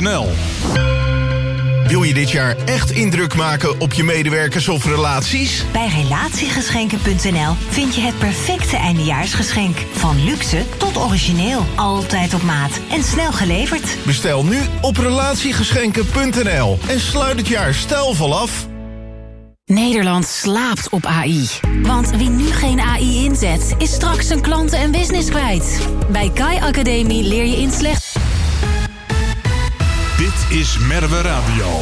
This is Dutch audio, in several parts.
Redactiegeschenken.nl. Wil je dit jaar echt indruk maken op je medewerkers of relaties? Bij Relatiegeschenken.nl vind je het perfecte eindejaarsgeschenk. Van luxe tot origineel. Altijd op maat en snel geleverd. Bestel nu op Relatiegeschenken.nl en sluit het jaar stijlvol af. Nederland slaapt op AI. Want wie nu geen AI inzet, is straks zijn klanten en business kwijt. Bij Kai Academie leer je in slechts... Dit is Merwe Radio.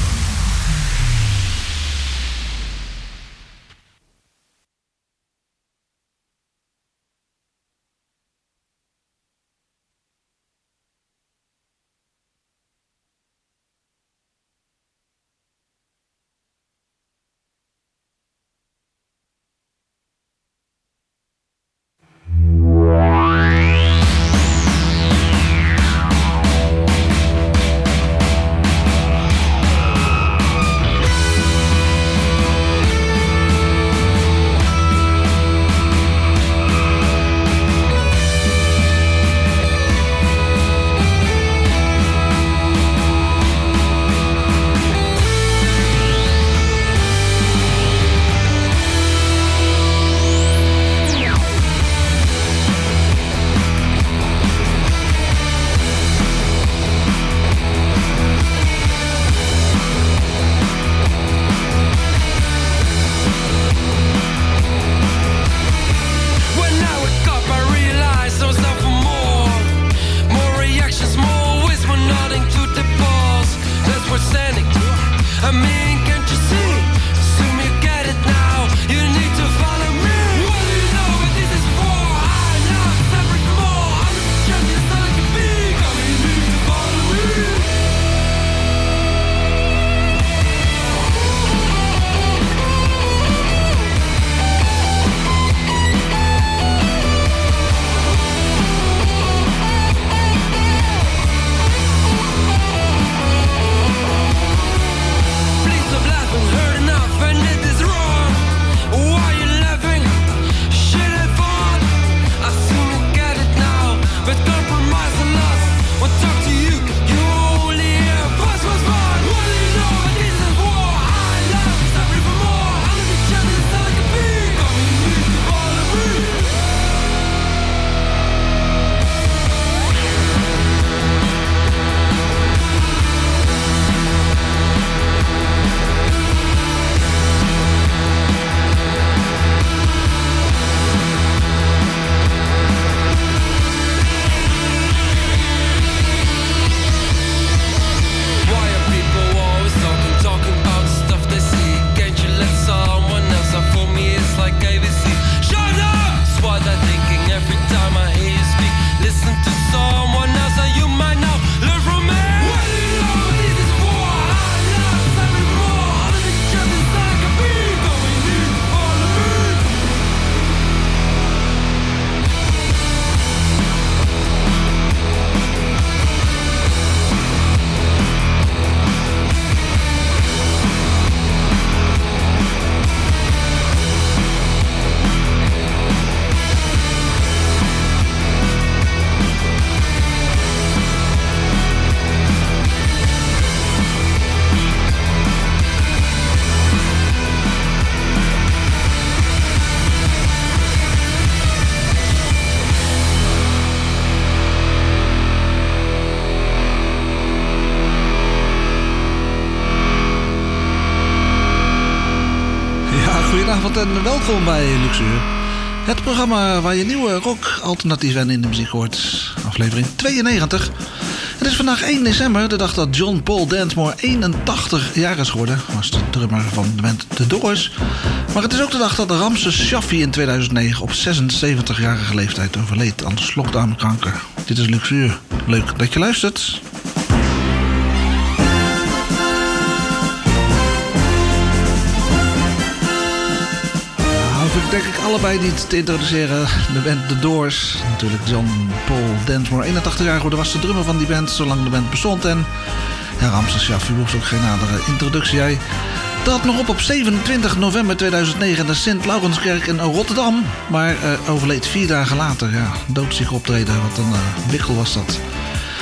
Goedenavond en welkom bij Luxuur. Het programma waar je nieuwe rock-alternatieven in de muziek hoort. Aflevering 92. Het is vandaag 1 december, de dag dat John Paul Densmore 81 jaar is geworden. Was de drummer van de band The Doors. Maar het is ook de dag dat Ramses Shaffi in 2009 op 76-jarige leeftijd overleed aan slokdarmkanker. Dit is Luxuur. Leuk dat je luistert. Denk ik allebei niet te introduceren. De band The Doors. Natuurlijk John Paul Densmore, 81 jaar geworden, was de drummer van die band zolang de band bestond. En Ramses Shaffi hoeft ook geen nadere introductie. Hij trad nog op 27 november 2009 in de Sint-Laurenskerk in Rotterdam. Maar overleed 4 dagen later. Ja, doodziek optreden. Wat een wikkel was dat.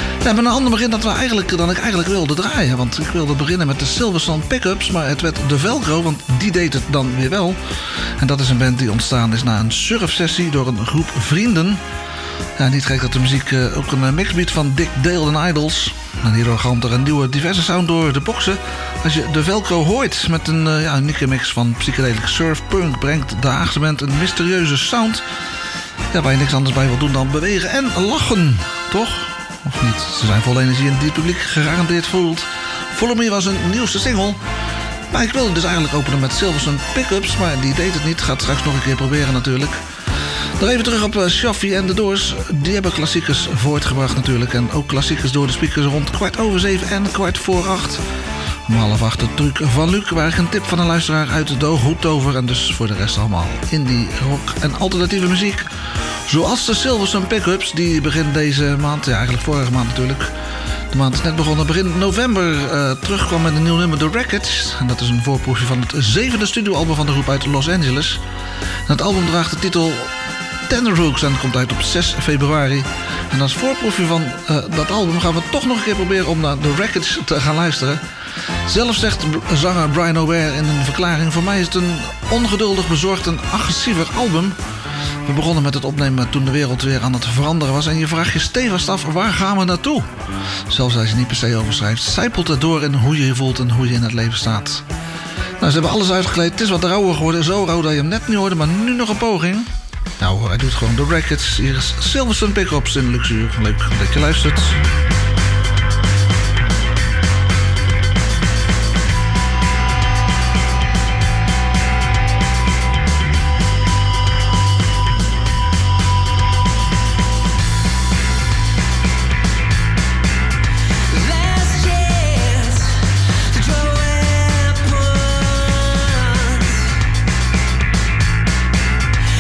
Ja, met een ander begin dan ik eigenlijk wilde draaien. Want ik wilde beginnen met de Silversun Pickups, maar het werd de Velcro, want die deed het dan weer wel. En dat is een band die ontstaan is na een surfsessie door een groep vrienden. Ja, niet gek dat de muziek ook een mix biedt van Dick Dale en Idols. En hierdoor galmt er een nieuwe diverse sound door de boxen. Als je de Velcro hoort met een unieke mix van psychedelic surf punk, brengt de Haagse band een mysterieuze sound. Ja, waar je niks anders bij wil doen dan bewegen en lachen, toch? Of niet? Ze zijn vol energie en die het publiek gegarandeerd voelt. Follow Me was hun nieuwste single. Maar ik wilde dus eigenlijk openen met Silversun Pickups, maar die deed het niet. Gaat straks nog een keer proberen natuurlijk. Dan even terug op Shaffy en The Doors. Die hebben klassiekers voortgebracht natuurlijk. En ook klassiekers door de speakers rond 7:15 en 7:15. Om 7:30 de truc van Luc, waar ik een tip van een luisteraar uit de hoed over. En dus voor de rest allemaal indie, rock en alternatieve muziek. Zoals de Silversun Pickups, die begin deze maand, ja eigenlijk vorige maand natuurlijk. De maand is net begonnen, begin november terugkwam met een nieuw nummer, The Wreckage. En dat is een voorproefje van het 7e studioalbum van de groep uit Los Angeles. En het album draagt de titel Tenderhooks en komt uit op 6 februari. En als voorproefje van dat album gaan we toch nog een keer proberen om naar The Wreckage te gaan luisteren. Zelf zegt zanger Brian O'Bare in een verklaring: voor mij is het een ongeduldig, bezorgd en agressiever album. We begonnen met het opnemen toen de wereld weer aan het veranderen was. En je vraagt je stevast af, waar gaan we naartoe? Zelfs als je niet per se overschrijft, zijpelt het door in hoe je je voelt en hoe je in het leven staat. Nou, ze hebben alles uitgekleed. Het is wat rauwer geworden. Zo rauw dat je hem net niet hoorde, maar nu nog een poging. Nou, hij doet gewoon The Wreckage. Hier is Silversun Pickups in Luxuur. Leuk dat je luistert.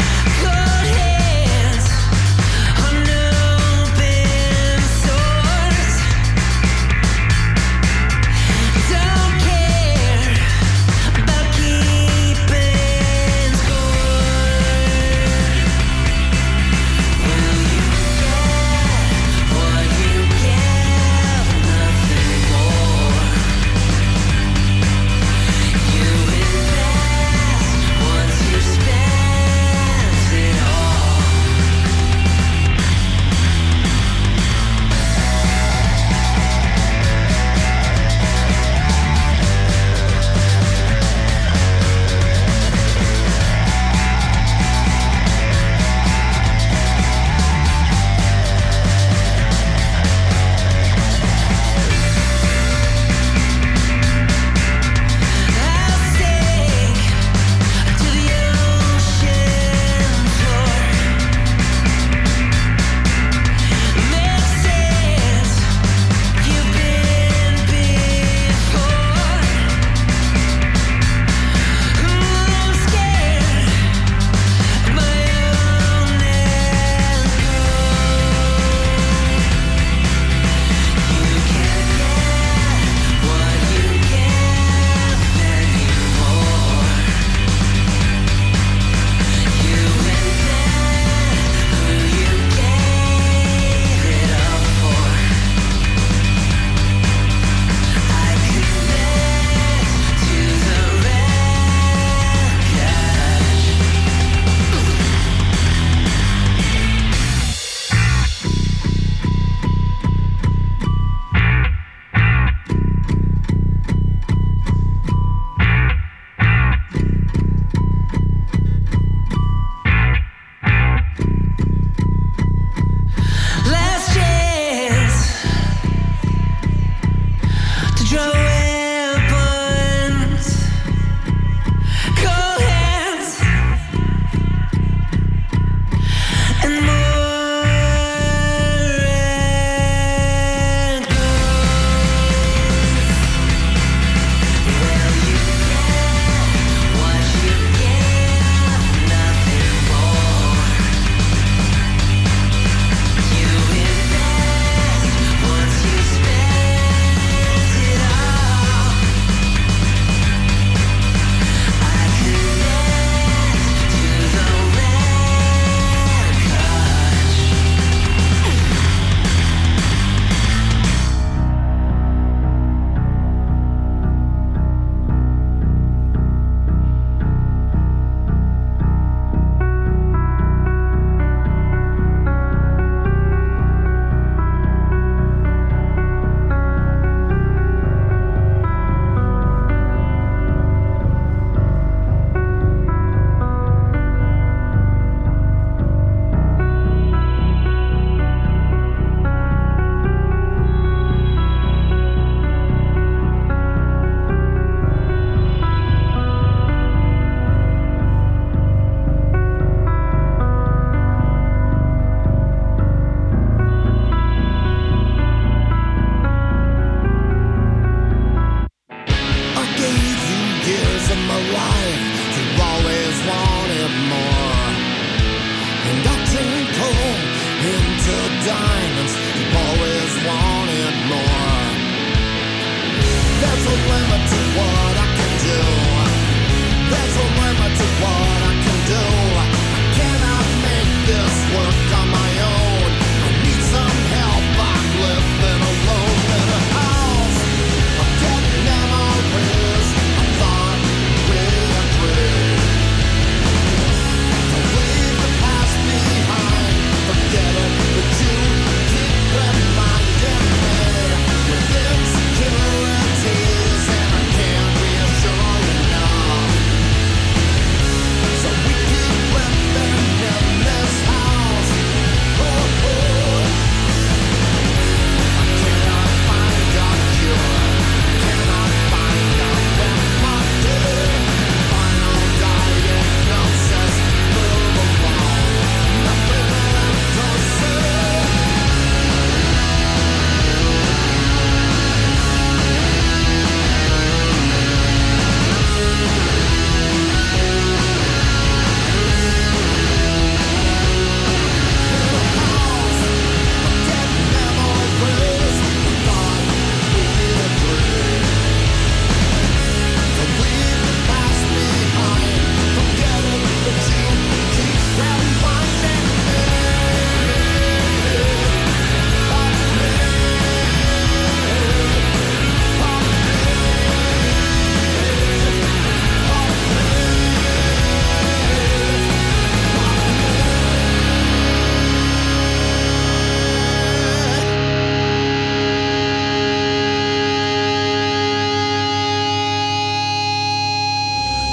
Sword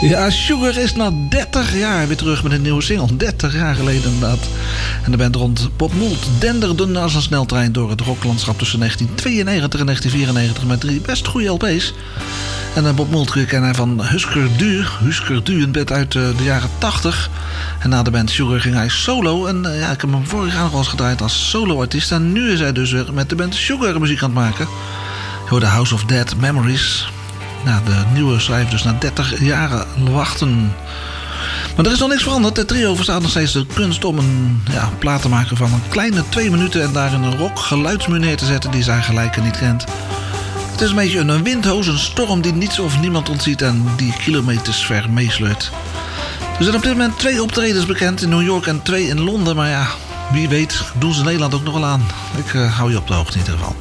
Ja, Sugar is na 30 jaar weer terug met een nieuwe single. 30 jaar geleden inderdaad. En de band rond Bob Mould denderde als een sneltrein door het rocklandschap tussen 1992 en 1994 met 3 best goede LP's. En Bob Mould kennen hij van Husker Du, een band uit de jaren 80. En na de band Sugar ging hij solo. En ik heb hem vorig jaar nog wel eens gedraaid als soloartiest. En nu is hij dus weer met de band Sugar muziek aan het maken. Je hoorde House of Dead Memories. Nou, de nieuwe schrijft dus na 30 jaren wachten. Maar er is nog niks veranderd. Het trio verstaat nog steeds de kunst om een plaat te maken van een kleine 2 minuten... en daarin een rock geluidsmuur neer te zetten die zijn gelijke niet kent. Het is een beetje een windhoos, een storm die niets of niemand ontziet... en die kilometers ver meesleurt. Er zijn op dit moment 2 optredens bekend in New York en 2 in Londen. Maar ja, wie weet doen ze in Nederland ook nog wel aan. Ik hou je op de hoogte in ieder geval.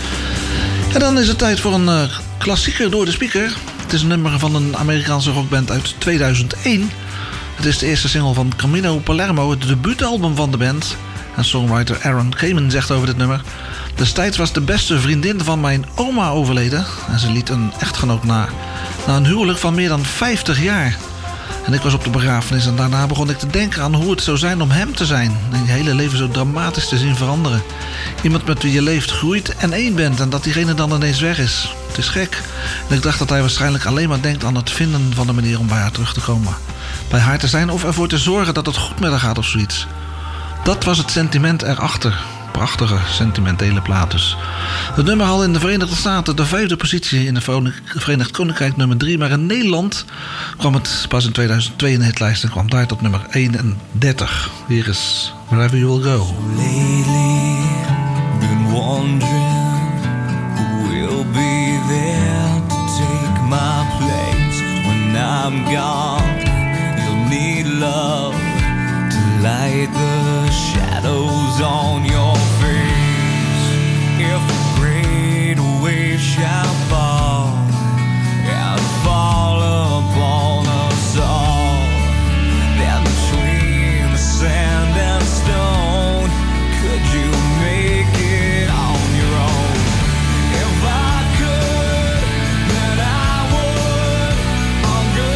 En dan is het tijd voor een klassieker door de speaker. Het is een nummer van een Amerikaanse rockband uit 2001. Het is de eerste single van Camino Palermo, het debuutalbum van de band. En songwriter Aaron Kamen zegt over dit nummer: destijds was de beste vriendin van mijn oma overleden. En ze liet een echtgenoot na een huwelijk van meer dan 50 jaar. En ik was op de begrafenis en daarna begon ik te denken aan hoe het zou zijn om hem te zijn. En je hele leven zo dramatisch te zien veranderen. Iemand met wie je leeft, groeit en één bent en dat diegene dan ineens weg is. Het is gek. En ik dacht dat hij waarschijnlijk alleen maar denkt aan het vinden van de manier om bij haar terug te komen. Bij haar te zijn of ervoor te zorgen dat het goed met haar gaat of zoiets. Dat was het sentiment erachter. Prachtige, sentimentele plaat dus. Het nummer haalde in de Verenigde Staten de 5e positie in de Verenigd Koninkrijk nummer 3. Maar in Nederland kwam het pas in 2002 in de hitlijst en kwam daar tot nummer 31. Hier is Wherever You Will Go. Lately, been wondering who will be there to take my place when I'm gone. You'll need love to light the shadows on your face. If a great wave shall fall and fall upon us all, then between the sand and stone, could you make it on your own? If I could, then I would. I'll go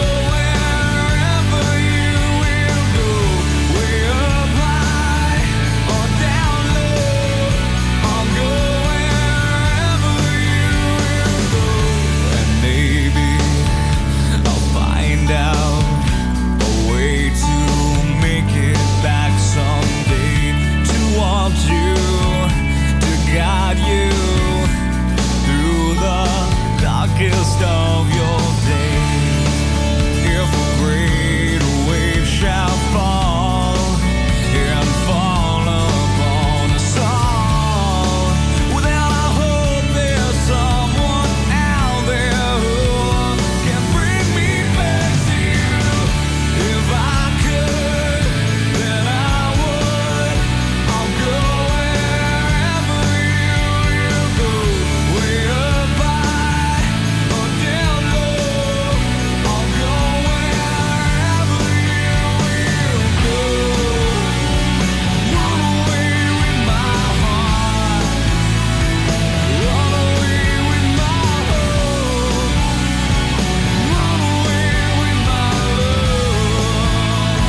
wherever you will go, way up high or down low. I'll go wherever you will go, and maybe I'll find out a way to make it back someday, to want you, to guide you through the darkest of your days. If a great wave shall fall and fall upon us all, well then I hope there's someone out there who can bring me back to you. If I could, then I would. I'll go wherever you will go, way up high or down low. I'll go wherever you will go. Run away with my heart, run away with my hope, run away with my love.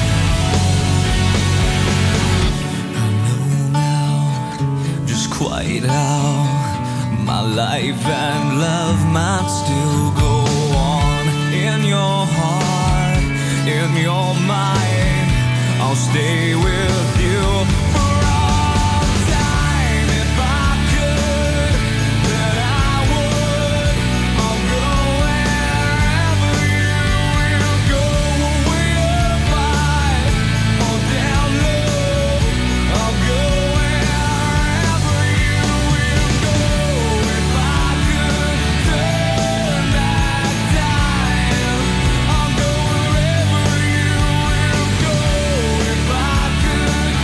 I know now just quite how my life and love might still go on. In your heart, in your mind, I'll stay with you for all time. If I could, then I would. I'll go wherever you will go, way up high or down low. I'll go wherever you will go. If I could turn back time, I'll go wherever you will go. If I could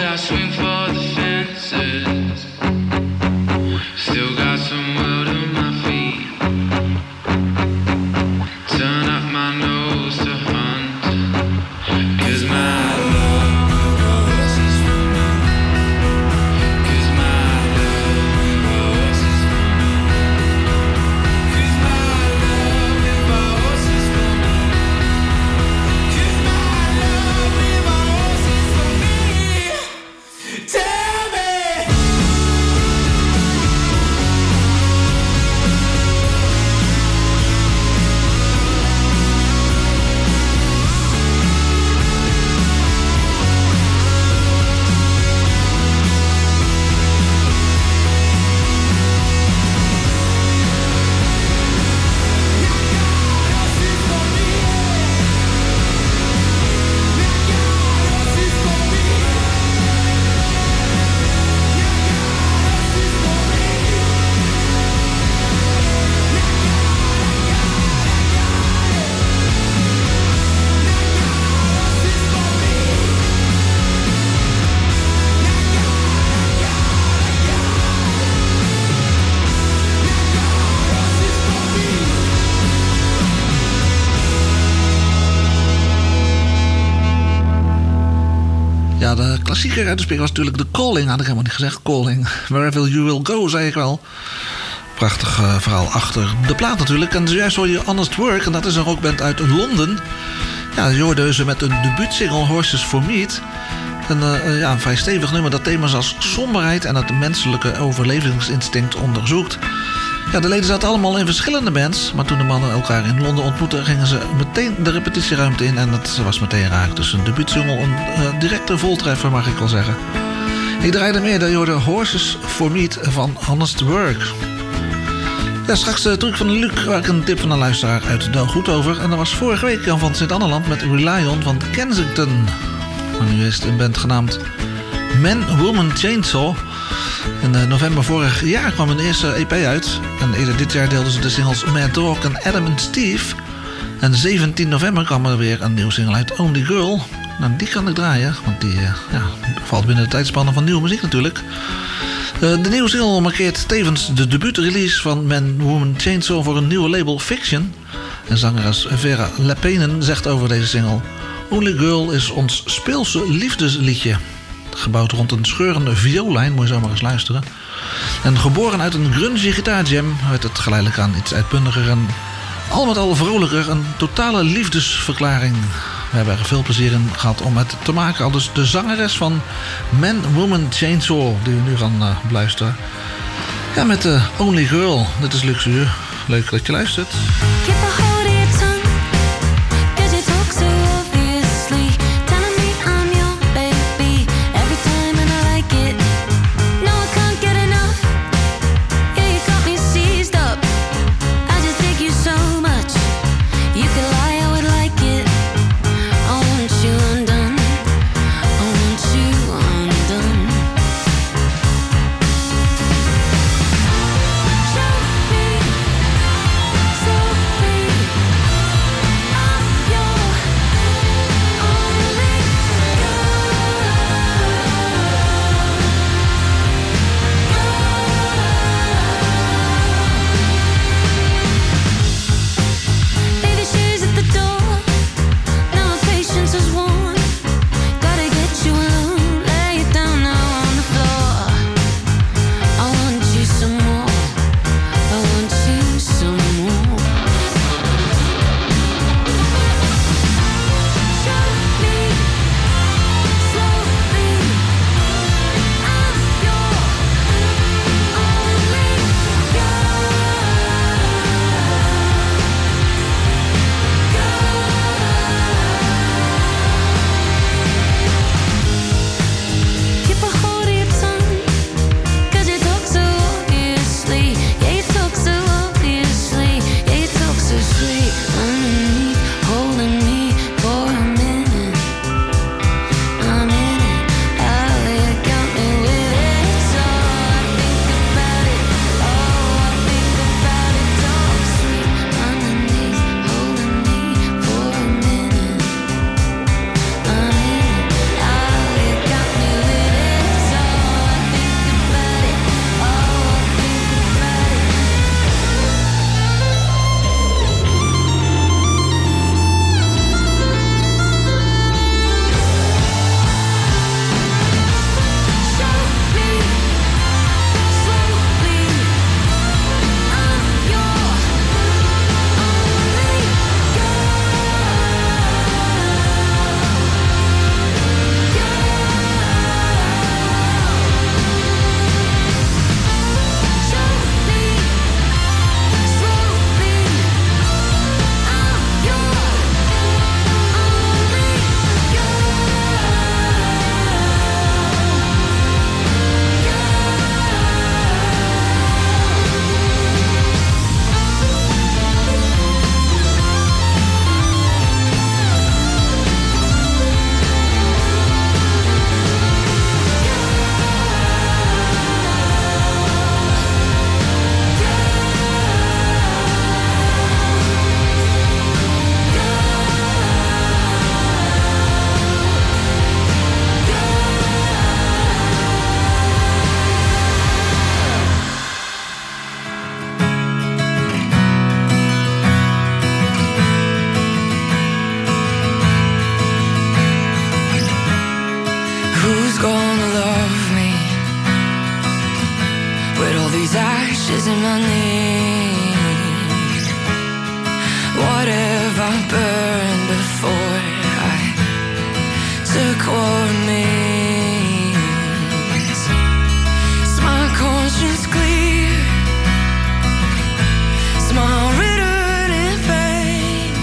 I swing for the fences. Still got some will to my feet. Turn up my nose to hunt. 'Cause my love is for me. 'Cause my love is for me. 'Cause my love is for me. 'Cause my love is for me. Tell me. Ja, de klassieker uit de speler was natuurlijk The Calling. Had ik helemaal niet gezegd, Calling. Wherever You Will Go, zei ik wel. Prachtig verhaal achter de plaat natuurlijk. En zojuist hoor je Honest Work. En dat is een rockband uit Londen. Ja, je hoorde ze met een debuutsingle Horses for Meat. Een vrij stevig nummer dat thema's als somberheid en het menselijke overlevingsinstinct onderzoekt. Ja, de leden zaten allemaal in verschillende bands. Maar toen de mannen elkaar in Londen ontmoetten, gingen ze meteen de repetitieruimte in. En dat was meteen raak. Dus een debuutsingle, een directe voltreffer mag ik wel zeggen. Ik draaide meer, je hoorde Horses for Meat van Honest Work. Ja, straks de truc van Luc, waar ik een tip van een luisteraar uit Del Goed over. En dat was vorige week Jan van Sint-Anneland met Rely On van Kensington. Maar nu is het een band genaamd Man, Woman, Chainsaw. In november vorig jaar kwam hun eerste EP uit. En eerder dit jaar deelden ze de singles Mad Dog en Adam and Steve. En 17 november kwam er weer een nieuwe single uit, Only Girl. Nou, die kan ik draaien, want die valt binnen de tijdspannen van nieuwe muziek natuurlijk. De nieuwe single markeert tevens de debuutrelease van Man, Woman, Chainsaw voor een nieuwe label Fiction. En zangeres Vera Lepenen zegt over deze single: Only Girl is ons speelse liefdesliedje. Gebouwd rond een scheurende vioolijn, moet je zo maar eens luisteren. En geboren uit een grungy gitaarjam werd het geleidelijk aan iets uitbundiger en al met al vrolijker. Een totale liefdesverklaring. We hebben er veel plezier in gehad om het te maken. Al dus de zangeres van Man, Woman, Chainsaw, die we nu gaan beluisteren. Ja, met Only Girl. Dit is Luxuur. Leuk dat je luistert. Show me ashes in my need. What have I burned before I took what it means? Is my conscience clear? Is my written in vain?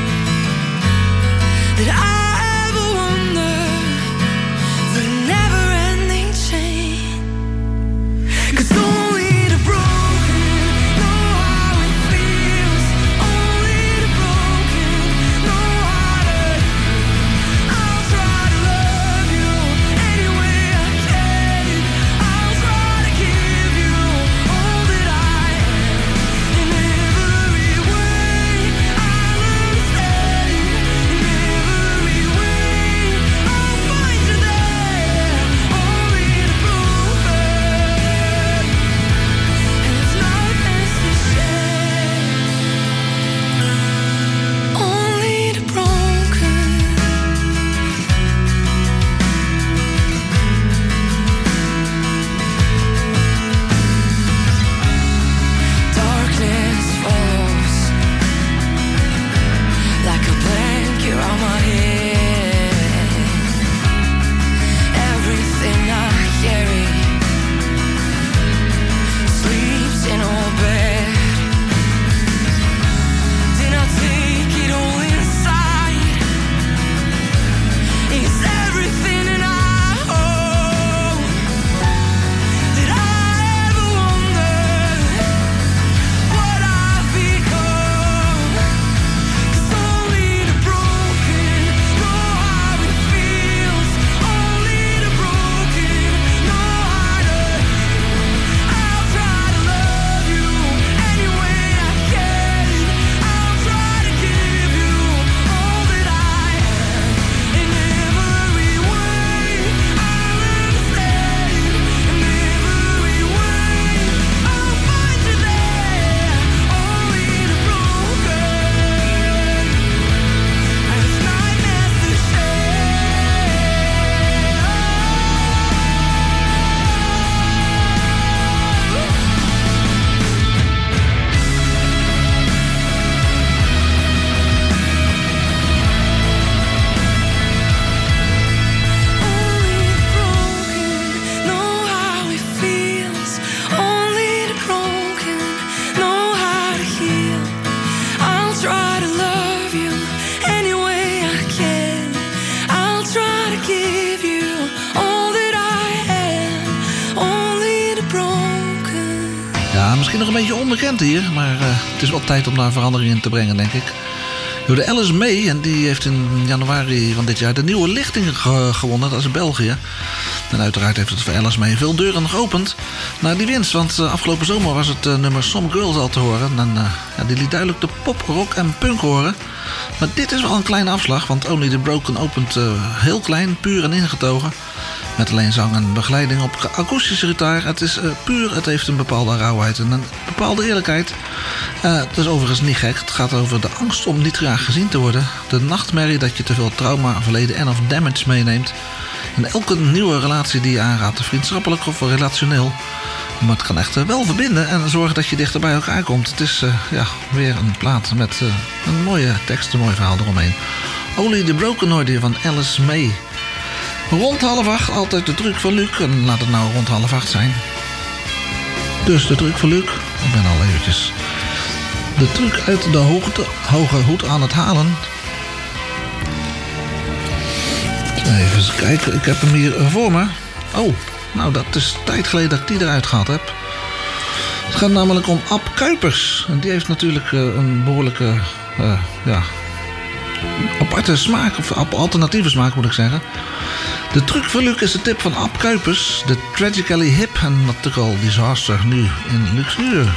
Did I ever wonder the never-ending chain? 'Cause only the broken know how it feels. Only the broken know how to heal. I'll try to love you any way I can. I'll try to give you all that I am. In every way I'll understand. In every way I'll find you there. Only the broken. And it's not necessary. Only the broken. Darkness follows like a blanket around my head. Everything I carry sleeps in a bed. Did I take it all inside? Is everything that I hold? Did I ever wonder what I've become? 'Cause only the broken know how it feels. Only the broken know how to heal. I'll try to love you any way I can. I'll try to give you all that I am. In every way I'll understand. In every way I'll find you there. Only the broken. And it's not necessary. Only the broken know how it feels. Only the broken know how to heal. I'll try to love you any way I can. I'll try to give you all that I am. Only the broken. Ja, misschien nog een beetje onbekend hier, maar het is wel tijd om daar verandering in te brengen, denk ik. De Alice May, en die heeft in januari van dit jaar de nieuwe lichting gewonnen. Dat is België. En uiteraard heeft het voor Alice May veel deuren geopend naar die winst. Want afgelopen zomer was het nummer Some Girls al te horen. En ja, die liet duidelijk de pop, rock en punk horen. Maar dit is wel een kleine afslag, want Only the Broken opent heel klein, puur en ingetogen. Met alleen zang en begeleiding op akoestische gitaar. Het is puur, het heeft een bepaalde rauwheid en een bepaalde eerlijkheid. Het is overigens niet gek. Het gaat over de angst om niet graag gezien te worden. De nachtmerrie dat je te veel trauma, verleden en of damage meeneemt. En elke nieuwe relatie die je aanraadt, vriendschappelijk of relationeel. Maar het kan echt wel verbinden en zorgen dat je dichter bij elkaar komt. Het is weer een plaat met een mooie tekst, een mooi verhaal eromheen. Only the Broken hoorde je van Alice May. Rond 7:30 altijd de truc van Luc. En laat het nou rond 7:30 zijn. Dus de truc van Luc. Ik ben al eventjes de truc uit de hoge hoed aan het halen. Even kijken, ik heb hem hier voor me. Oh, nou dat is tijd geleden dat ik die eruit gehad heb. Het gaat namelijk om Ab Kuipers. En die heeft natuurlijk een behoorlijke aparte smaak, of alternatieve smaak moet ik zeggen. De truc van Luc is de tip van Ab Kuipers. De Tragically Hip en natuurlijk al Disaster nu in Luc Uur.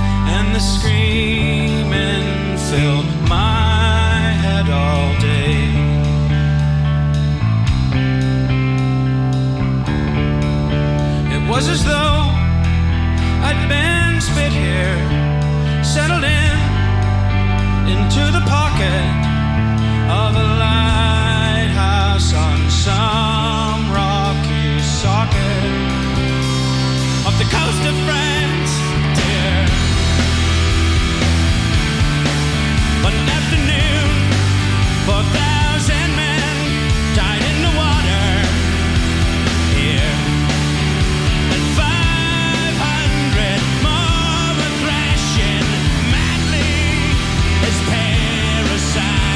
Screaming filled my head all day. to the pocket of a lighthouse on some rocky socket of the coast of France, dear. One afternoon, 4,000 men died in the water here, and 500 more were thrashing madly as parasites.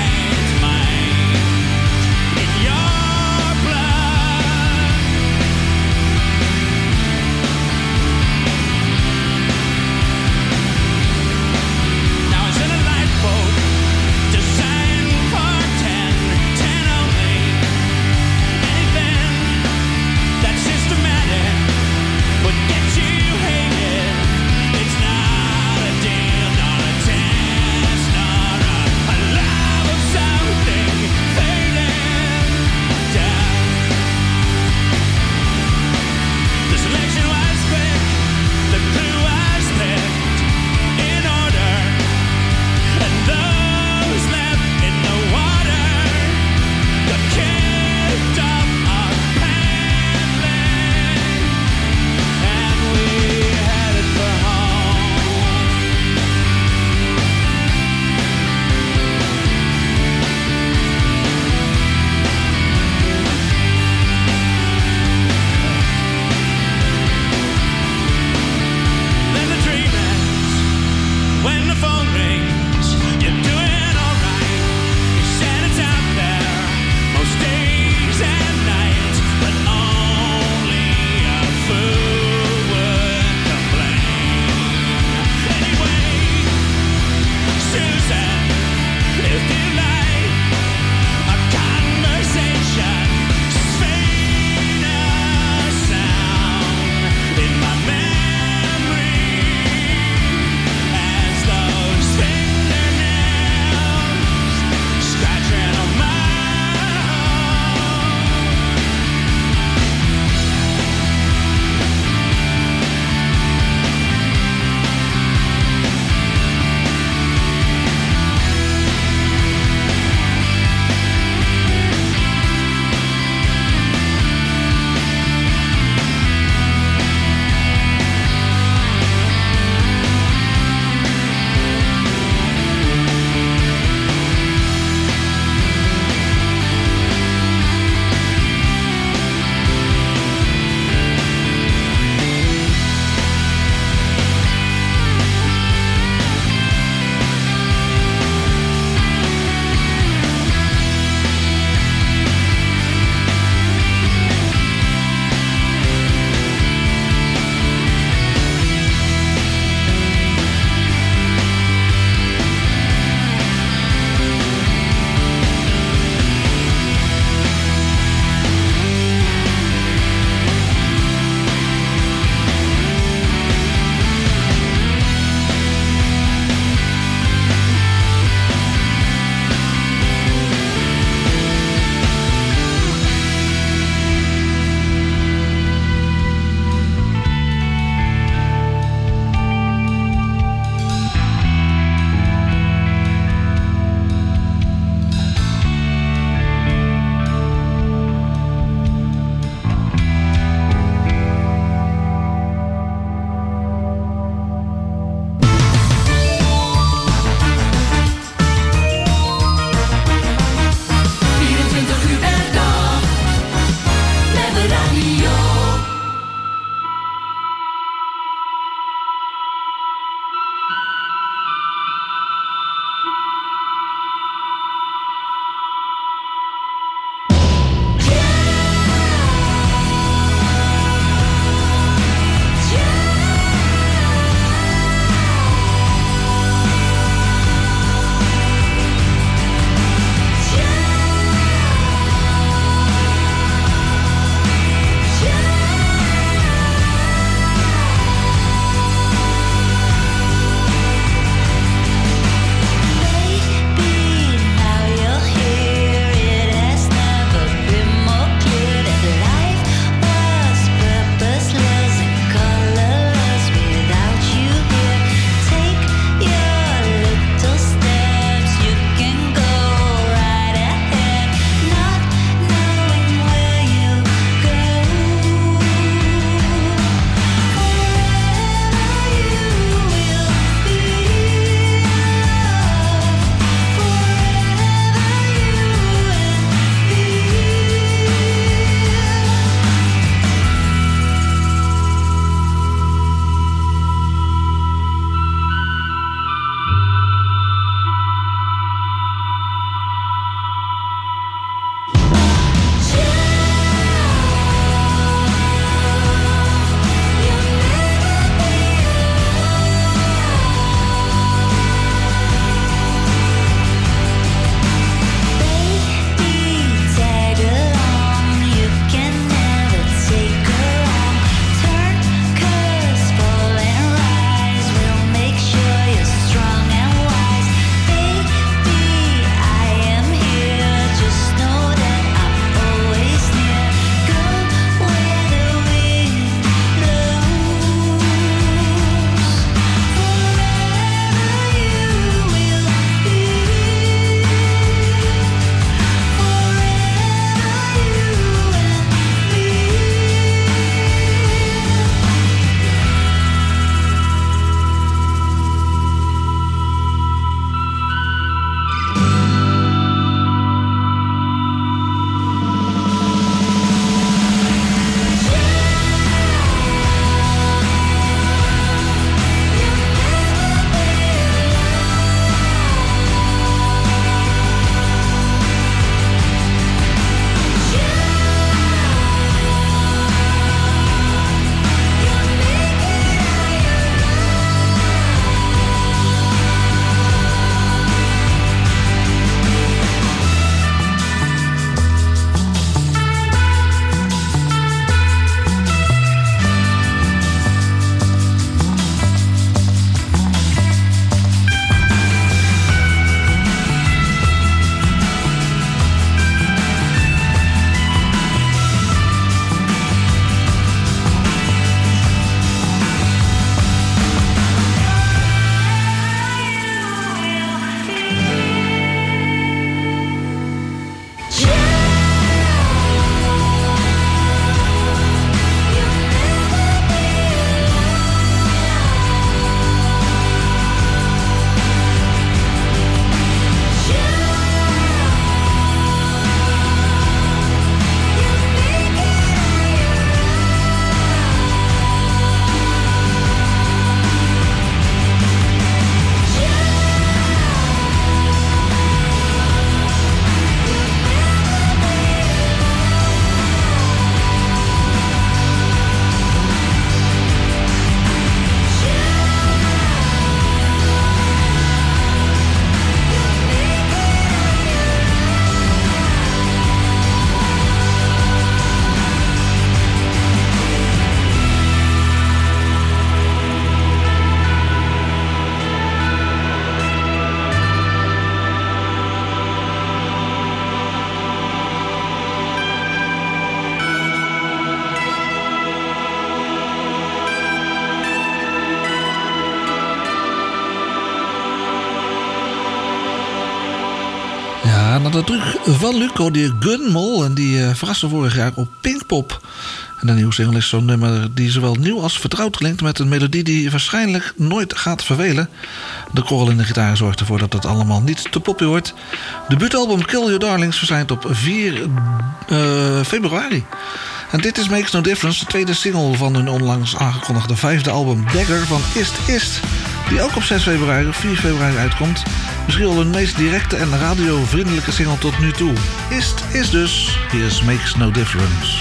Ja, na de druk van Luc hoorde je Gunmol en die verraste vorig jaar op Pinkpop. En de nieuwe single is zo'n nummer die zowel nieuw als vertrouwd klinkt met een melodie die waarschijnlijk nooit gaat vervelen. De korrel in de gitaar zorgt ervoor dat het allemaal niet te poppy wordt. De debuutalbum Kill Your Darlings verschijnt op 4 februari. En dit is Makes No Difference, de tweede single van hun onlangs aangekondigde 5e album Dagger van Ist, die ook op 4 februari uitkomt. Misschien wel hun meest directe en radiovriendelijke single tot nu toe. Ist dus, hier is Makes No Difference.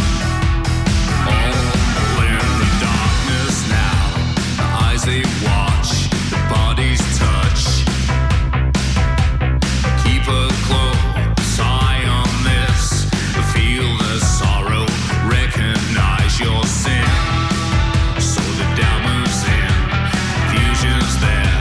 They watch, the bodies touch. Keep a close eye on this. Feel the sorrow, recognize your sin. So the doubt moves in, fusion's there.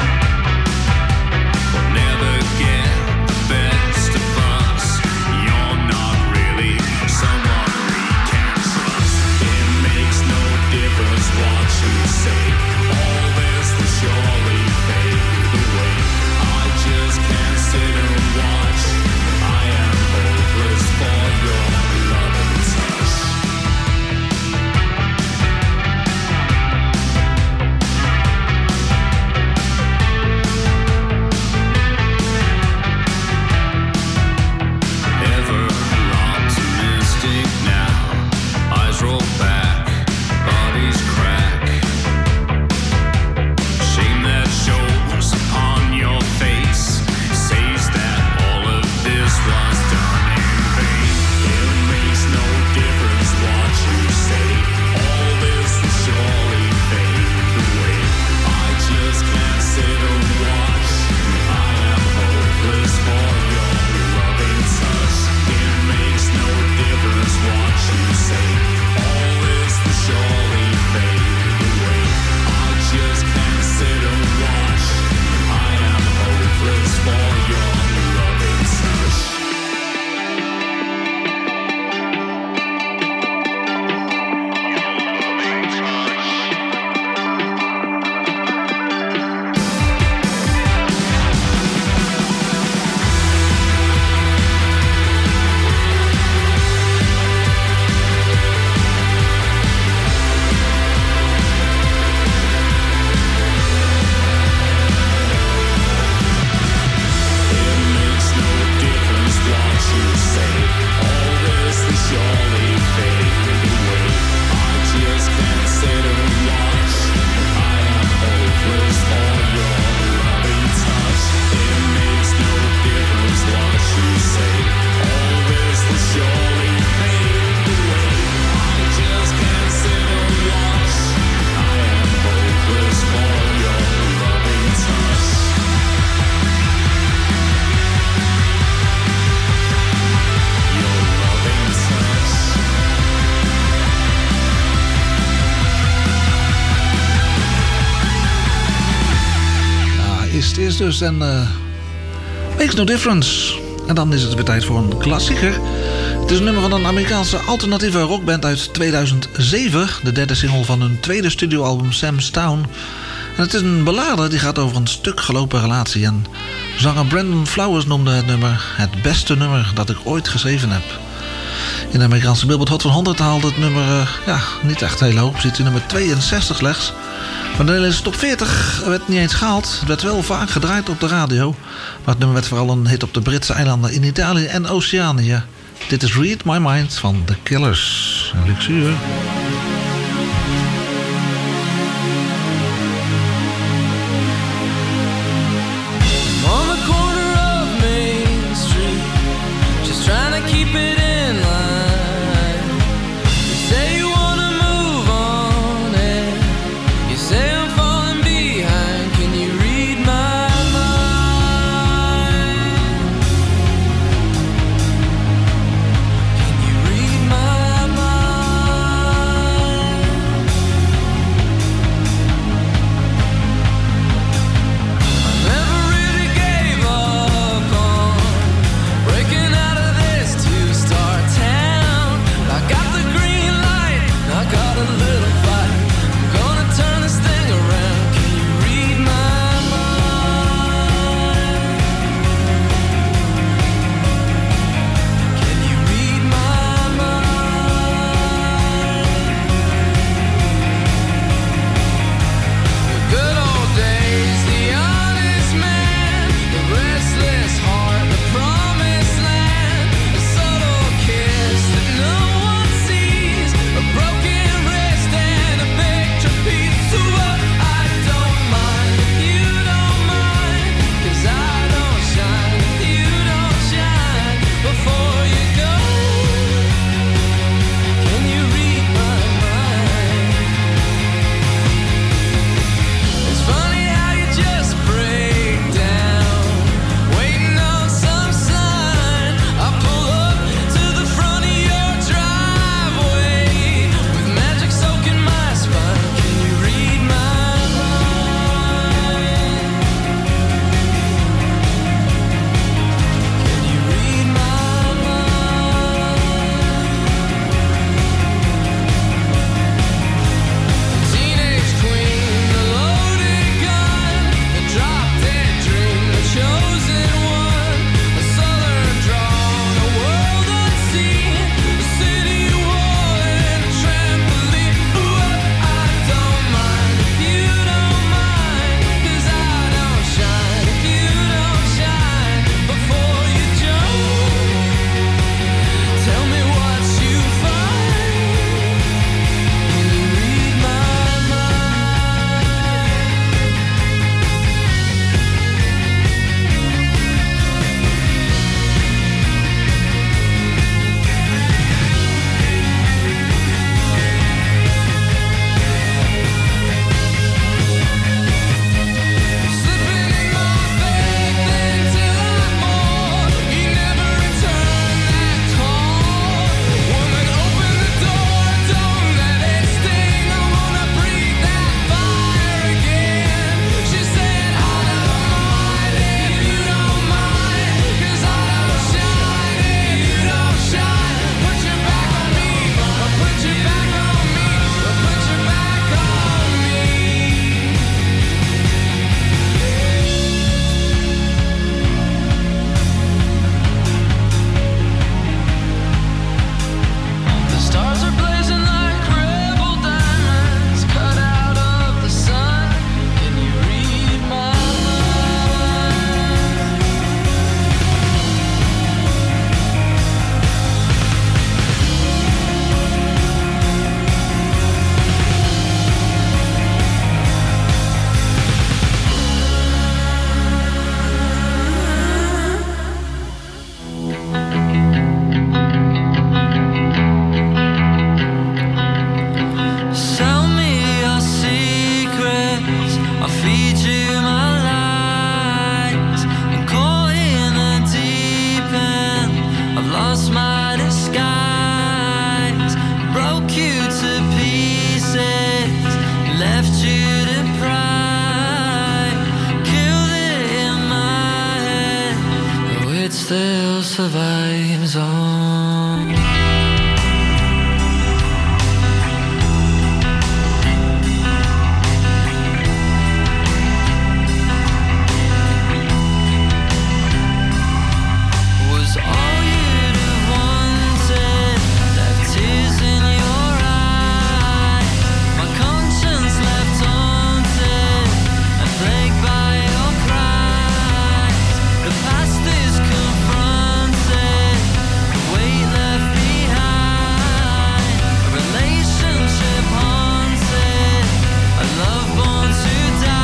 We'll never get the best of us. You're not really someone we can trust. It makes no difference what you say. Surely fade away. I just can't sit and watch. I am hopeless for your love and touch. Ever optimistic now. Eyes roll back, bodies crack. Shows upon your face says that all of this was done in vain. It makes no difference what you say. All this will surely fade away. I just can't sit and watch. I am hopeless for your loving touch. It makes no difference what you say. All this will surely fade away. I just can't sit and watch. I am hopeless for your loving touch. Is dus en Makes No Difference. En dan is het weer tijd voor een klassieker. Het is een nummer van een Amerikaanse alternatieve rockband uit 2007. De derde single van hun tweede studioalbum Sam's Town. En het is een ballade die gaat over een stuk gelopen relatie. En zanger Brandon Flowers noemde het nummer het beste nummer dat ik ooit geschreven heb. In de Amerikaanse Billboard Hot 100 haalde het nummer niet echt heel hoog. Positie nummer 62 slechts. Maar de Nederlandse top 40 werd niet eens gehaald. Het werd wel vaak gedraaid op de radio. Maar het nummer werd vooral een hit op de Britse eilanden in Italië en Oceanië. Dit is Read My Mind van The Killers. Luxuur. Can you read my mind? still survives on. Was all you'd have wanted, left tears in your eyes, my conscience left haunted and plagued by your cries. The past is confronted, the weight left behind, a relationship haunted, a love born to die.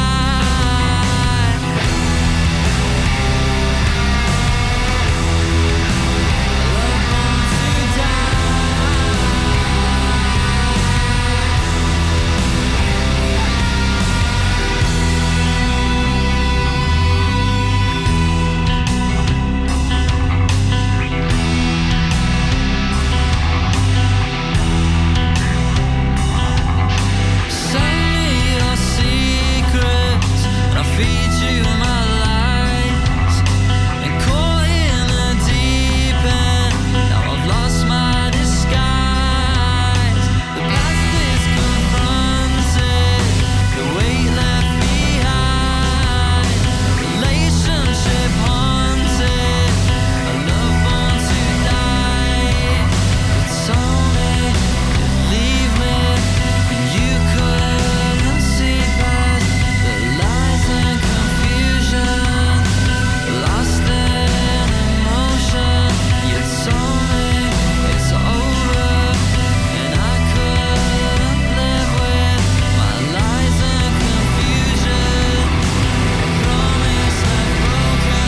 Send me your secrets, and I'll feed you my lies. And caught in a deep end, now I've lost my disguise. The past is confronted, the weight left behind, a relationship haunted, a love born to die. It's only leave me, and you couldn't see past the lies and confusion, lost in emotion. You told me it's over, and I couldn't live with my lies and confusion. A promise left broken.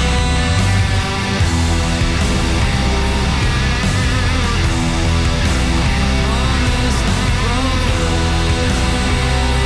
Promise left broken.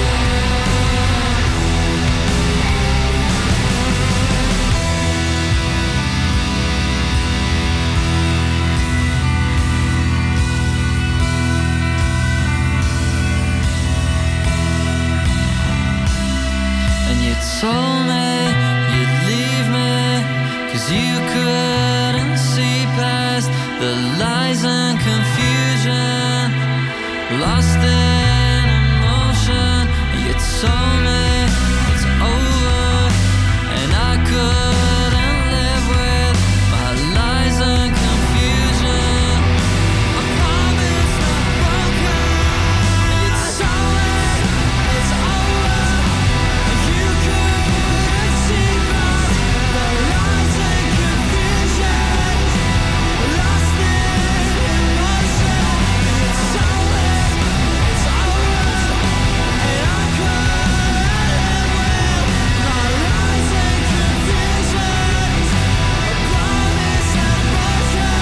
And you told me you'd leave me, 'cause you couldn't see past the lies and confusion, lost in emotion. And you told me it's over, and I couldn't live with my lies and confusion. A promise left broken. And you told me it's over, and you couldn't see past the lies and confusion, lost in emotion. And you told me it's over, and I couldn't live with my lies and confusion. A promise left broken.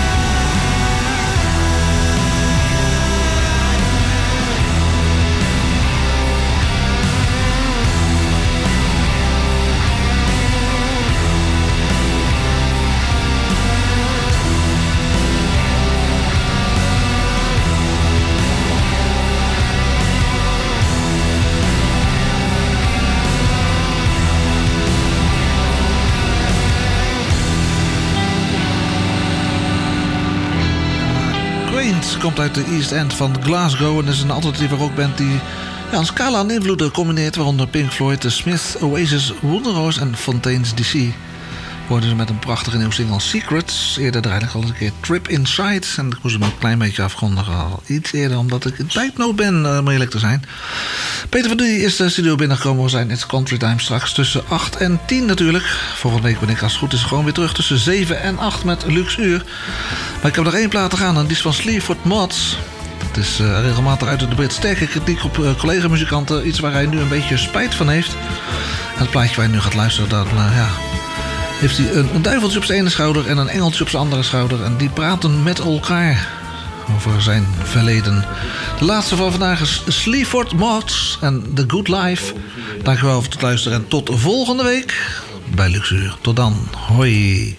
Queens komt uit de East End van Glasgow en is een alternatieve rockband die een scala aan invloeden combineert, waaronder Pink Floyd, The Smiths, Oasis, Wonderhouse en Fontaine's DC. Worden ze met een prachtige nieuwe single Secrets. Eerder draaide ik al eens een keer Trip Inside. En ik moest hem een klein beetje afkondigen al iets eerder, omdat ik in tijdnood ben, om eerlijk te zijn. Peter van Duy is de studio binnengekomen. We zijn It's Country Time straks tussen 8 en 10 natuurlijk. Volgende week ben ik als het goed is gewoon weer terug tussen 7 en 8 met Luxe Uur. Maar ik heb nog één plaat te gaan en die is van Sleaford Mods. Het is regelmatig uit de Brit sterke kritiek op collega-muzikanten. Iets waar hij nu een beetje spijt van heeft. En het plaatje waar je nu gaat luisteren, dan heeft hij een duiveltje op zijn ene schouder en een engeltje op zijn andere schouder. En die praten met elkaar over zijn verleden. De laatste van vandaag is Sleaford Mods en The Good Life. Dank u wel voor het luisteren en tot volgende week bij Luxe Uur. Tot dan. Hoi.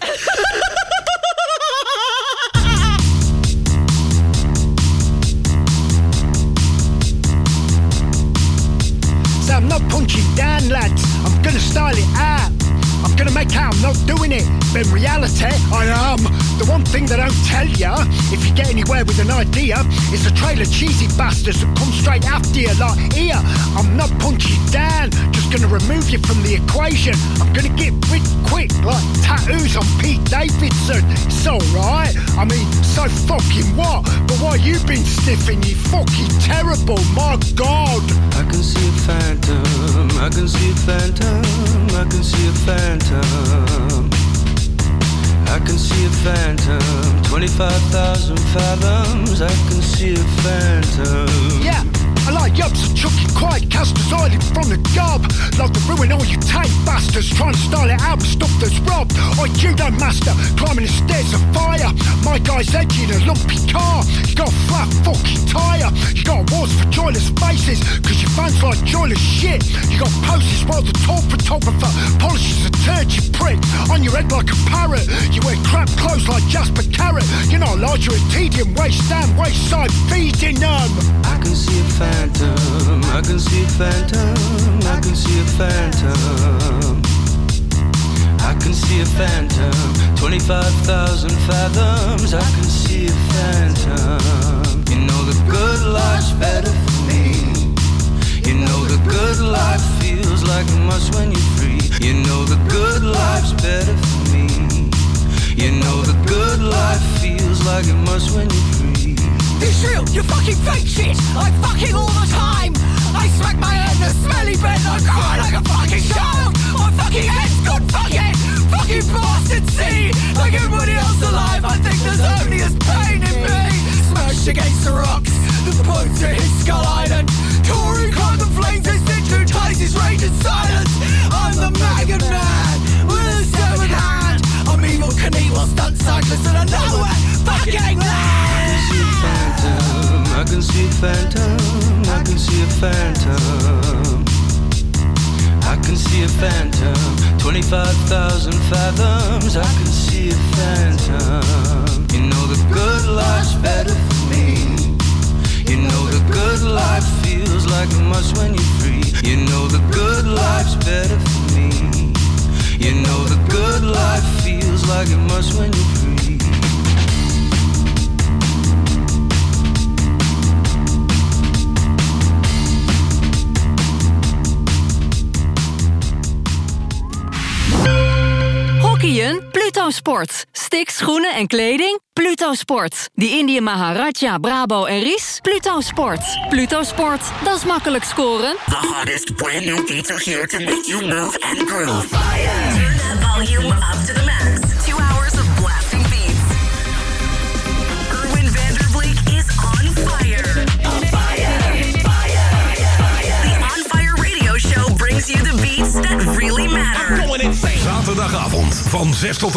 I'm not punching down, lads. I'm gonna style it out. I'm gonna make out I'm not doing it, but in reality, I am. The one thing they don't tell ya, if you get anywhere with an idea, is a trail of cheesy bastards that come straight after you like, here, I'm not punching you down, just gonna remove you from the equation. I'm gonna get rid quick, like tattoos on Pete Davidson. It's alright, I mean, so fucking what? But why you been sniffing, you fucking terrible, my God. I can see a phantom, I can see a phantom, I can see a phantom. I can see a phantom, 25,000 fathoms, I can see a phantom. Yeah, I like yubs and chucking quiet casters oiling from the gob. Like to ruin all you tight bastards, trying to style it out with stuff that's robbed. Or judo master, climbing the stairs of fire. My guy's edgy in a lumpy car. You got a flat fucking tyre. You got awards for joyless faces, cause your fans like joyless shit. You got poses while the tall photographer polishes a turd, you prick. On your head like a parrot. You wear crap clothes like Jasper Carrot. You're not large, you're a tedium, waist down, waist side, feeding them. I can see a phantom, I can see a phantom, I can see a phantom. I can see a phantom, 25,000 fathoms, I can see a phantom. You know the good life's better for me. You know the good life feels like it must when you're free. You know the good life's better for me. You know the good life feels like it must when you're free. It's real, you fucking fake shit. I'm fucking all the time. I smack my head in a smelly bed and I cry like a fucking child. My fucking head's gone fucking bastard see. Like everybody else alive, I think there's only as pain in me. Smashed against the rocks, the boat to his Skull Island. Touring climb the flames, they sit through ties, his rage and silence. I'm the maggot man with a severed hand. I'm evil Knievel, stunt cyclist, and I know where fucking land. I can see a phantom, I can see a phantom. I can see a phantom, 25,000 fathoms, I can see a phantom. You know the good life's better for me. You know the good life feels like it must when you're free. You know the good life's better for me. You know the good life feels like it must when you're free. Hockeyen? Pluto Sport. Sticks, schoenen en kleding? Pluto Sport. Die Indië Maharaja, Brabo en Ries? Pluto Sport. Pluto Sport, dat is makkelijk scoren. The hottest brand new beats are here to make you move and groove. Fire. Turn that volume up to the max. 2 hours of blasting beats. Erwin Vandervleek is on fire. On fire. Fire. Fire. The On Fire radio show brings you the beats that really matter. Zaterdagavond van 6 tot